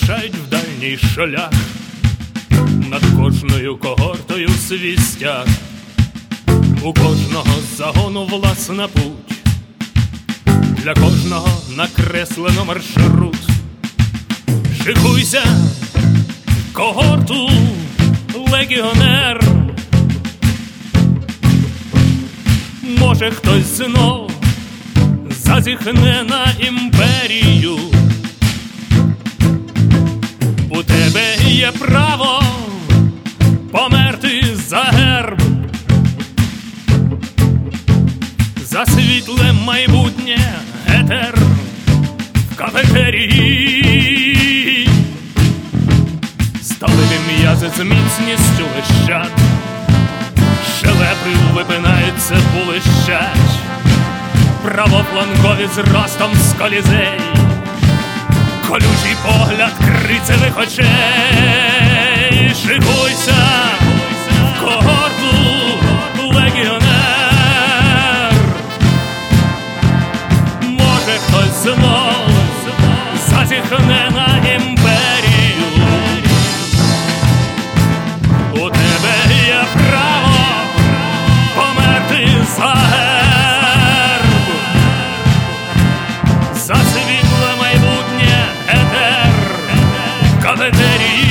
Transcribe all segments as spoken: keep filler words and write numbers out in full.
вирушають в дальній шлях, над кожною когортою свій стяг, у кожного загону власна путь, для кожного накреслено маршрут. Шикуйся, когорту, легіонер, може хтось знов зазіхне на імперію. У тебе є право померти за герб, за світле майбутнє, етер в кафетерії. Сталеві м'язи з міцністю лищать, шелепи випинаються, булищать, правофлангові з ростом з колізей, колючий погляд крицевих очей. Шикуйся, в когорту, легіонер, може хтось знов зазіхне на імперію. У тебе є право померти за герб, за світле майбутнє, етер в кафетерії.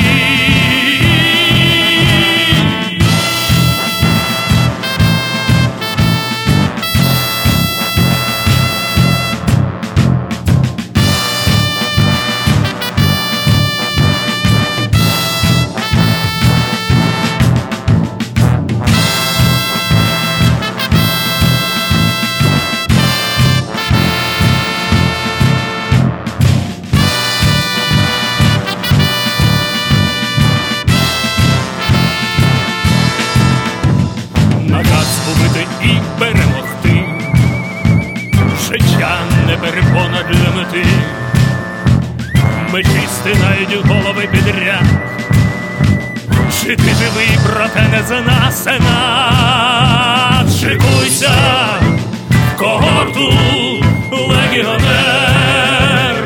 Наказ убити і перемогти, життя не перепона для мети, мечі стинають голови підряд. Чи ти живий, брате, не зна сенат? Шикуйся, в когорту, легіонер,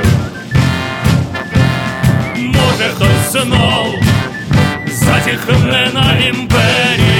може хтось знов зазіхне на імперію.